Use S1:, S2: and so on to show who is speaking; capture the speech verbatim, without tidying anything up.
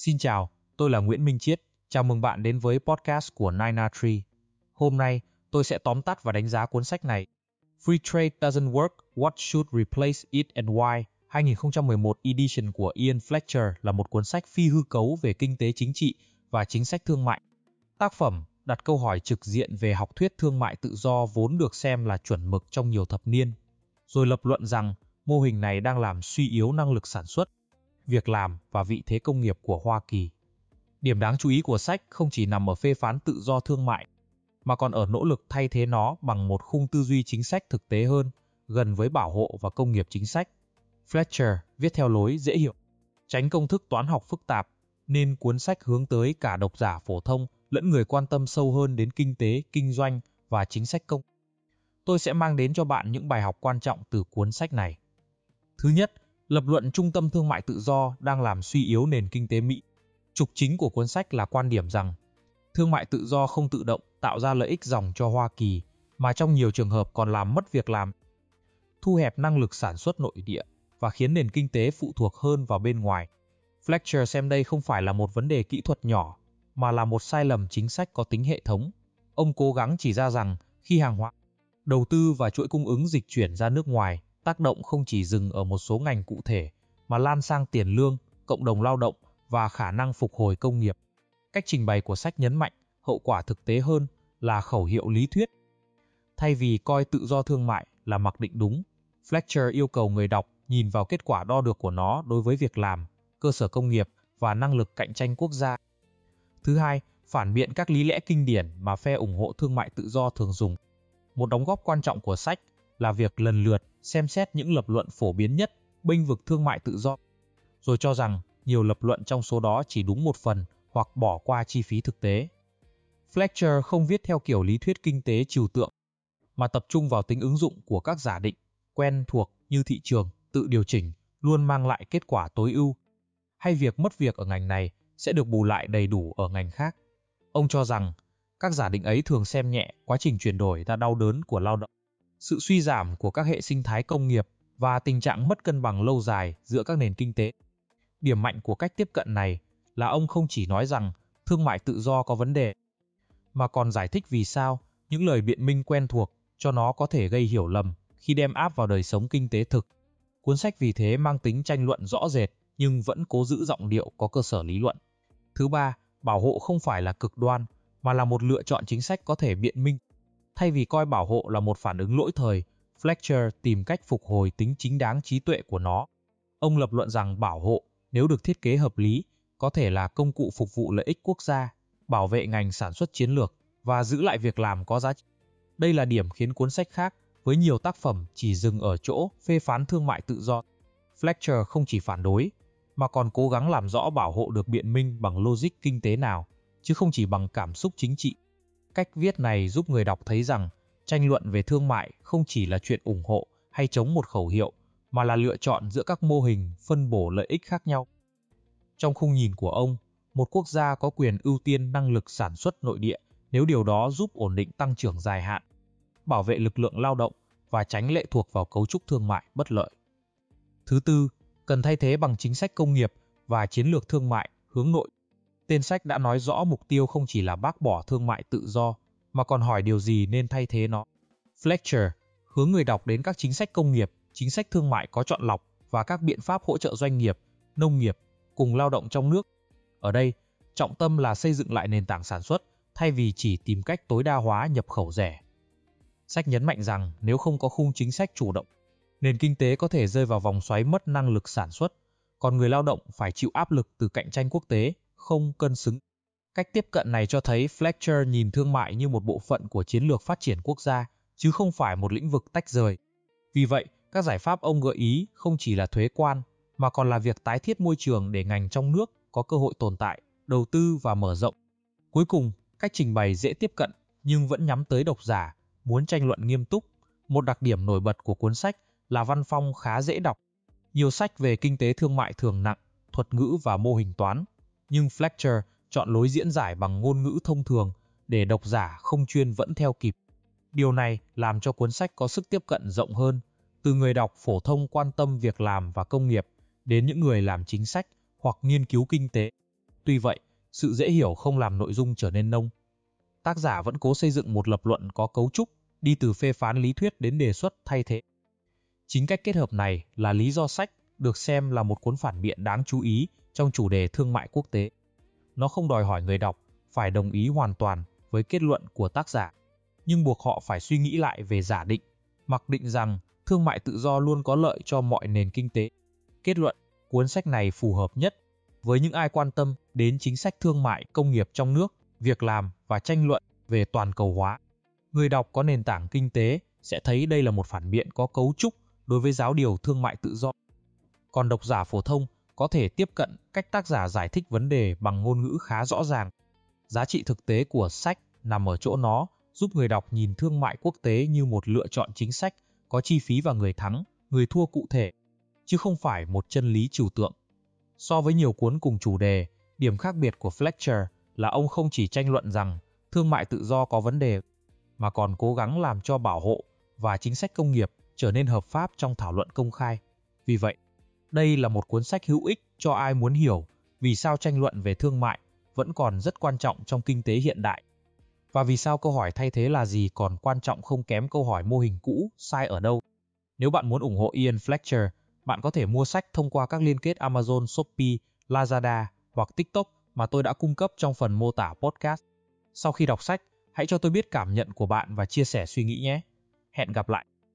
S1: Xin chào, tôi là Nguyễn Minh Chiết. Chào mừng bạn đến với podcast của Nine A Tree. Hôm nay, tôi sẽ tóm tắt và đánh giá cuốn sách này. Free Trade Doesn't Work, What Should Replace It and Why, hai không một một edition của Ian Fletcher là một cuốn sách phi hư cấu về kinh tế chính trị và chính sách thương mại. Tác phẩm đặt câu hỏi trực diện về học thuyết thương mại tự do vốn được xem là chuẩn mực trong nhiều thập niên, rồi lập luận rằng mô hình này đang làm suy yếu năng lực sản xuất, việc làm và vị thế công nghiệp của Hoa Kỳ. Điểm đáng chú ý của sách không chỉ nằm ở phê phán tự do thương mại, mà còn ở nỗ lực thay thế nó bằng một khung tư duy chính sách thực tế hơn, gần với bảo hộ và công nghiệp chính sách. Fletcher viết theo lối dễ hiểu, tránh công thức toán học phức tạp, nên cuốn sách hướng tới cả độc giả phổ thông lẫn người quan tâm sâu hơn đến kinh tế, kinh doanh và chính sách công. Tôi sẽ mang đến cho bạn những bài học quan trọng từ cuốn sách này. Thứ nhất, lập luận trung tâm thương mại tự do đang làm suy yếu nền kinh tế Mỹ. Trục chính của cuốn sách là quan điểm rằng thương mại tự do không tự động tạo ra lợi ích ròng cho Hoa Kỳ, mà trong nhiều trường hợp còn làm mất việc làm, thu hẹp năng lực sản xuất nội địa và khiến nền kinh tế phụ thuộc hơn vào bên ngoài. Fletcher xem đây không phải là một vấn đề kỹ thuật nhỏ, mà là một sai lầm chính sách có tính hệ thống. Ông cố gắng chỉ ra rằng khi hàng hóa, đầu tư và chuỗi cung ứng dịch chuyển ra nước ngoài, tác động không chỉ dừng ở một số ngành cụ thể, mà lan sang tiền lương, cộng đồng lao động và khả năng phục hồi công nghiệp. Cách trình bày của sách nhấn mạnh hậu quả thực tế hơn là khẩu hiệu lý thuyết. Thay vì coi tự do thương mại là mặc định đúng, Fletcher yêu cầu người đọc nhìn vào kết quả đo được của nó đối với việc làm, cơ sở công nghiệp và năng lực cạnh tranh quốc gia. Thứ hai, phản biện các lý lẽ kinh điển mà phe ủng hộ thương mại tự do thường dùng. Một đóng góp quan trọng của sách là việc lần lượt xem xét những lập luận phổ biến nhất bênh vực thương mại tự do, rồi cho rằng nhiều lập luận trong số đó chỉ đúng một phần hoặc bỏ qua chi phí thực tế. Fletcher không viết theo kiểu lý thuyết kinh tế trừu tượng, mà tập trung vào tính ứng dụng của các giả định quen thuộc như thị trường tự điều chỉnh luôn mang lại kết quả tối ưu, hay việc mất việc ở ngành này sẽ được bù lại đầy đủ ở ngành khác. Ông cho rằng các giả định ấy thường xem nhẹ quá trình chuyển đổi ra đau đớn của lao động, sự suy giảm của các hệ sinh thái công nghiệp và tình trạng mất cân bằng lâu dài giữa các nền kinh tế. Điểm mạnh của cách tiếp cận này là ông không chỉ nói rằng thương mại tự do có vấn đề, mà còn giải thích vì sao những lời biện minh quen thuộc cho nó có thể gây hiểu lầm khi đem áp vào đời sống kinh tế thực. Cuốn sách vì thế mang tính tranh luận rõ rệt nhưng vẫn cố giữ giọng điệu có cơ sở lý luận. Thứ ba, bảo hộ không phải là cực đoan, mà là một lựa chọn chính sách có thể biện minh. Thay vì coi bảo hộ là một phản ứng lỗi thời, Fletcher tìm cách phục hồi tính chính đáng trí tuệ của nó. Ông lập luận rằng bảo hộ, nếu được thiết kế hợp lý, có thể là công cụ phục vụ lợi ích quốc gia, bảo vệ ngành sản xuất chiến lược và giữ lại việc làm có giá trị. Đây là điểm khiến cuốn sách khác với nhiều tác phẩm chỉ dừng ở chỗ phê phán thương mại tự do. Fletcher không chỉ phản đối, mà còn cố gắng làm rõ bảo hộ được biện minh bằng logic kinh tế nào, chứ không chỉ bằng cảm xúc chính trị. Cách viết này giúp người đọc thấy rằng tranh luận về thương mại không chỉ là chuyện ủng hộ hay chống một khẩu hiệu, mà là lựa chọn giữa các mô hình phân bổ lợi ích khác nhau. Trong khung nhìn của ông, một quốc gia có quyền ưu tiên năng lực sản xuất nội địa nếu điều đó giúp ổn định tăng trưởng dài hạn, bảo vệ lực lượng lao động và tránh lệ thuộc vào cấu trúc thương mại bất lợi. Thứ tư, cần thay thế bằng chính sách công nghiệp và chiến lược thương mại hướng nội. Tên sách đã nói rõ mục tiêu không chỉ là bác bỏ thương mại tự do, mà còn hỏi điều gì nên thay thế nó. Fletcher hướng người đọc đến các chính sách công nghiệp, chính sách thương mại có chọn lọc và các biện pháp hỗ trợ doanh nghiệp, nông nghiệp cùng lao động trong nước. Ở đây, trọng tâm là xây dựng lại nền tảng sản xuất thay vì chỉ tìm cách tối đa hóa nhập khẩu rẻ. Sách nhấn mạnh rằng nếu không có khung chính sách chủ động, nền kinh tế có thể rơi vào vòng xoáy mất năng lực sản xuất, còn người lao động phải chịu áp lực từ cạnh tranh quốc tế, không cân xứng. Cách tiếp cận này cho thấy Fletcher nhìn thương mại như một bộ phận của chiến lược phát triển quốc gia, chứ không phải một lĩnh vực tách rời. Vì vậy, các giải pháp ông gợi ý không chỉ là thuế quan, mà còn là việc tái thiết môi trường để ngành trong nước có cơ hội tồn tại, đầu tư và mở rộng. Cuối cùng, cách trình bày dễ tiếp cận nhưng vẫn nhắm tới độc giả muốn tranh luận nghiêm túc. Một đặc điểm nổi bật của cuốn sách là văn phong khá dễ đọc. Nhiều sách về kinh tế thương mại thường nặng, thuật ngữ và mô hình toán, nhưng Fletcher chọn lối diễn giải bằng ngôn ngữ thông thường để độc giả không chuyên vẫn theo kịp. Điều này làm cho cuốn sách có sức tiếp cận rộng hơn, từ người đọc phổ thông quan tâm việc làm và công nghiệp đến những người làm chính sách hoặc nghiên cứu kinh tế. Tuy vậy, sự dễ hiểu không làm nội dung trở nên nông. Tác giả vẫn cố xây dựng một lập luận có cấu trúc, đi từ phê phán lý thuyết đến đề xuất thay thế. Chính cách kết hợp này là lý do sách được xem là một cuốn phản biện đáng chú ý trong chủ đề thương mại quốc tế. Nó không đòi hỏi người đọc phải đồng ý hoàn toàn với kết luận của tác giả, nhưng buộc họ phải suy nghĩ lại về giả định, mặc định rằng thương mại tự do luôn có lợi cho mọi nền kinh tế. Kết luận, cuốn sách này phù hợp nhất với những ai quan tâm đến chính sách thương mại công nghiệp trong nước, việc làm và tranh luận về toàn cầu hóa. Người đọc có nền tảng kinh tế sẽ thấy đây là một phản biện có cấu trúc đối với giáo điều thương mại tự do. Còn độc giả phổ thông có thể tiếp cận cách tác giả giải thích vấn đề bằng ngôn ngữ khá rõ ràng. Giá trị thực tế của sách nằm ở chỗ nó giúp người đọc nhìn thương mại quốc tế như một lựa chọn chính sách có chi phí và người thắng, người thua cụ thể, chứ không phải một chân lý trừu tượng. So với nhiều cuốn cùng chủ đề, điểm khác biệt của Fletcher là ông không chỉ tranh luận rằng thương mại tự do có vấn đề, mà còn cố gắng làm cho bảo hộ và chính sách công nghiệp trở nên hợp pháp trong thảo luận công khai. Vì vậy, đây là một cuốn sách hữu ích cho ai muốn hiểu vì sao tranh luận về thương mại vẫn còn rất quan trọng trong kinh tế hiện đại, và vì sao câu hỏi thay thế là gì còn quan trọng không kém câu hỏi mô hình cũ sai ở đâu. Nếu bạn muốn ủng hộ Ian Fletcher, bạn có thể mua sách thông qua các liên kết Amazon, Shopee, Lazada hoặc TikTok mà tôi đã cung cấp trong phần mô tả podcast. Sau khi đọc sách, hãy cho tôi biết cảm nhận của bạn và chia sẻ suy nghĩ nhé. Hẹn gặp lại!